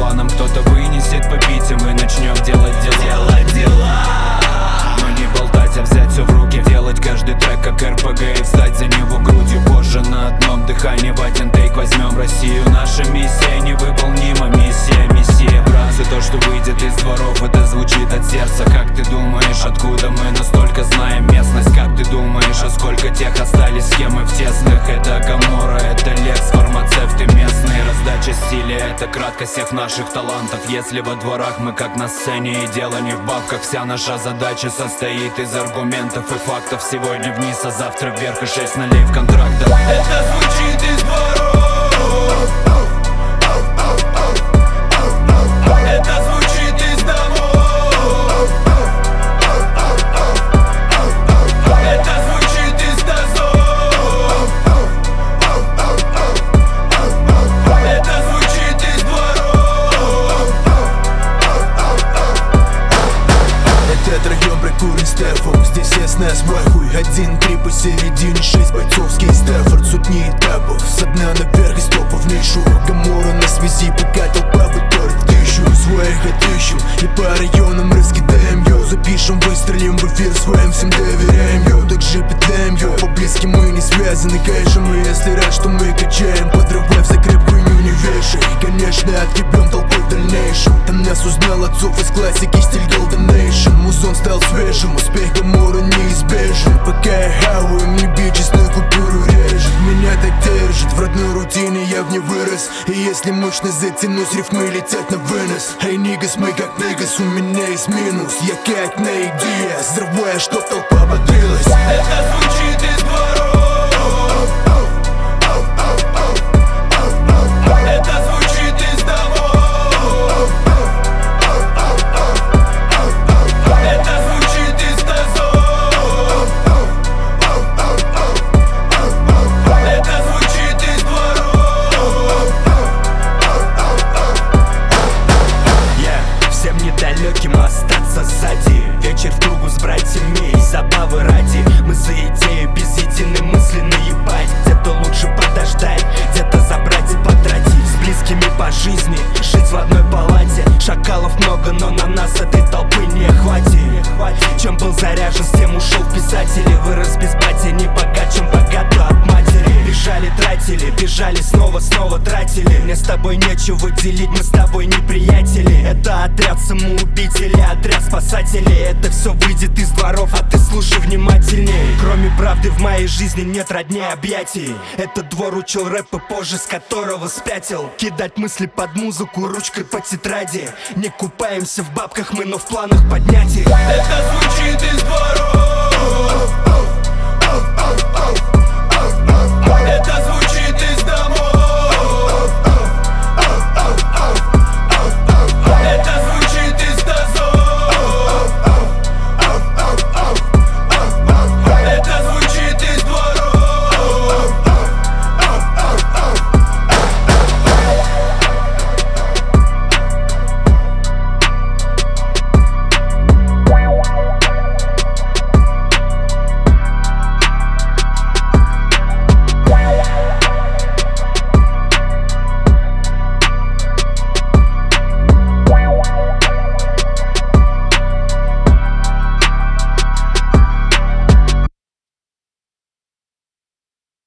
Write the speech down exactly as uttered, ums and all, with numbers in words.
планам. Кто-то вынесет попить, и мы начнем делать дела. Делать дела. Но не болтать, а взять все в руки. Делать каждый трек как эр пэ гэ и встать за него грудью. Позже на одном дыхании в один тейк возьмем Россию. Наша миссия невыполнима, миссия, миссия. Братцы, то, что выйдет из дворов, это звучит от сердца. Как ты думаешь, откуда мы настолько знаем местность? Как ты думаешь, а сколько тех остались схемы в тесных? Это Гамора, это Лекс, фармацевты местные. Раздача стиля, это краткость всех наших талантов. Если во дворах мы как на сцене, и дело не в бабках. Вся наша задача состоит из аргументов и фактов. Сегодня вниз, а завтра вверх, и шесть нолей в контрактах. Это звучит из дворов. Это звучит из домов. Это звучит из тазов. Это звучит из дворов. Этот район прокурен стефом. Здесь ясно свой хуй. Один-три посередине, шесть бойцовский Стефорд. Сотни этапов, с дна наверх и стопа в нишу. Гамора на связи, пока толпа выторит в тысячу. Своих отыщем и по районам раскидаем, йо. Запишем, выстрелим в эфир, своим всем доверяем, йо. Так же петляем, йо. По-близки мы не связаны, конечно. Мы если рад, что мы качаем. Подрываем за крепкую не вешай. Конечно, отъебем толпой в дальнейшем. Там нас узнал отцов из классики, стиль Golden Nation. Музон стал свежим, успех Гамора неизбежен. Пока я хаваю, мне бит честную купюру режет. Меня так держит, в родной рутине я в ней вырос. И если мощно затянусь, рифмы летят на вынос. Эй, нигас, мы как нигас, у меня есть минус. Я как на идея, взрывая, чтоб толпа бодрилась. Это звучит из дворов. Это звучит из домов. Это звучит из тазов. Это звучит из дворов. Yeah, всем недалеким остаться сзади. Вечер в кругу с братьями и забавы ради. Мы за идею без единой мысли наебать. Где-то лучше подождать, где-то забрать и потратить. С близкими по жизни, жить в одной палате. Шакалов много, но на нас этой толпы не хватит. Чем был заряжен, с тем ушел в писатели. Вырос без бати, не богат, чем богато от матери. Бежали, тратили, бежали, снова, снова тратили. Мне с тобой нечего делить, мы с тобой не приятели. Это отряд самоубителей, отряд спасателей. Это все выйдет из дворов, а ты слушай внимательней. Кроме правды в моей жизни нет родней объятий. Этот двор учил рэп и позже, с которого спятил. Кидать мысли под музыку ручкой по тетради. Не купаемся в бабках мы, но в планах поднять их. Это звучит из дворов.